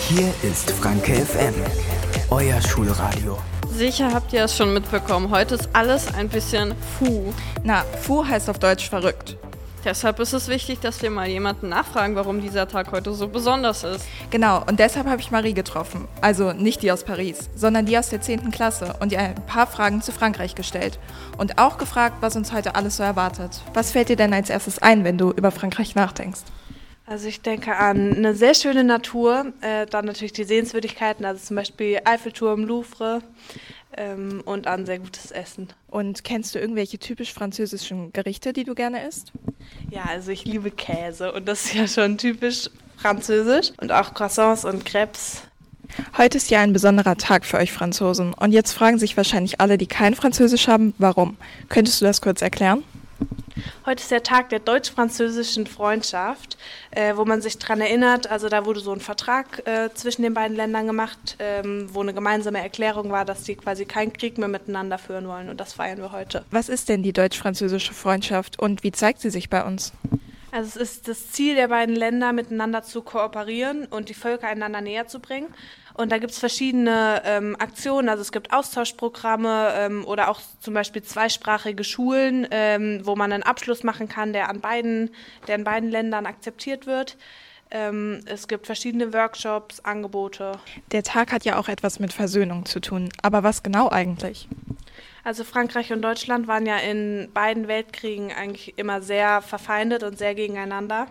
Hier ist Franke FM, euer Schulradio. Sicher habt ihr es schon mitbekommen, heute ist alles ein bisschen Fu. Na, Fu heißt auf Deutsch verrückt. Deshalb ist es wichtig, dass wir mal jemanden nachfragen, warum dieser Tag heute so besonders ist. Genau, und deshalb habe ich Marie getroffen. Also nicht die aus Paris, sondern die aus der 10. Klasse und ihr ein paar Fragen zu Frankreich gestellt. Und auch gefragt, was uns heute alles so erwartet. Was fällt dir denn als erstes ein, wenn du über Frankreich nachdenkst? Also ich denke an eine sehr schöne Natur, dann natürlich die Sehenswürdigkeiten, also zum Beispiel Eiffelturm, Louvre und an sehr gutes Essen. Und kennst du irgendwelche typisch französischen Gerichte, die du gerne isst? Ja, also ich liebe Käse und das ist ja schon typisch französisch und auch Croissants und Crêpes. Heute ist ja ein besonderer Tag für euch Franzosen und jetzt fragen sich wahrscheinlich alle, die kein Französisch haben, warum. Könntest du das kurz erklären? Heute ist der Tag der deutsch-französischen Freundschaft, wo man sich daran erinnert, also da wurde so ein Vertrag zwischen den beiden Ländern gemacht, wo eine gemeinsame Erklärung war, dass die quasi keinen Krieg mehr miteinander führen wollen und das feiern wir heute. Was ist denn die deutsch-französische Freundschaft und wie zeigt sie sich bei uns? Also es ist das Ziel der beiden Länder, miteinander zu kooperieren und die Völker einander näher zu bringen. Und da gibt es verschiedene Aktionen, also es gibt Austauschprogramme oder auch zum Beispiel zweisprachige Schulen, wo man einen Abschluss machen kann, der in beiden Ländern akzeptiert wird. Es gibt verschiedene Workshops, Angebote. Der Tag hat ja auch etwas mit Versöhnung zu tun, aber was genau eigentlich? Also Frankreich und Deutschland waren ja in beiden Weltkriegen eigentlich immer sehr verfeindet und sehr gegeneinander.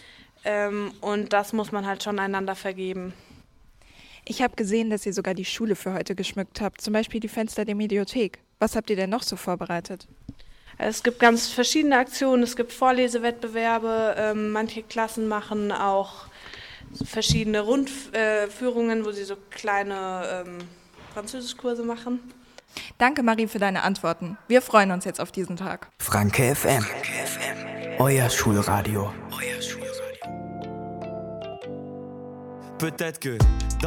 Und das muss man halt schon einander vergeben. Ich habe gesehen, dass ihr sogar die Schule für heute geschmückt habt, zum Beispiel die Fenster der Mediathek. Was habt ihr denn noch so vorbereitet? Es gibt ganz verschiedene Aktionen, es gibt Vorlesewettbewerbe, manche Klassen machen auch verschiedene Rundführungen, wo sie so kleine Französischkurse machen. Danke Marie für deine Antworten. Wir freuen uns jetzt auf diesen Tag. Franke FM, euer Schulradio. Peut-être que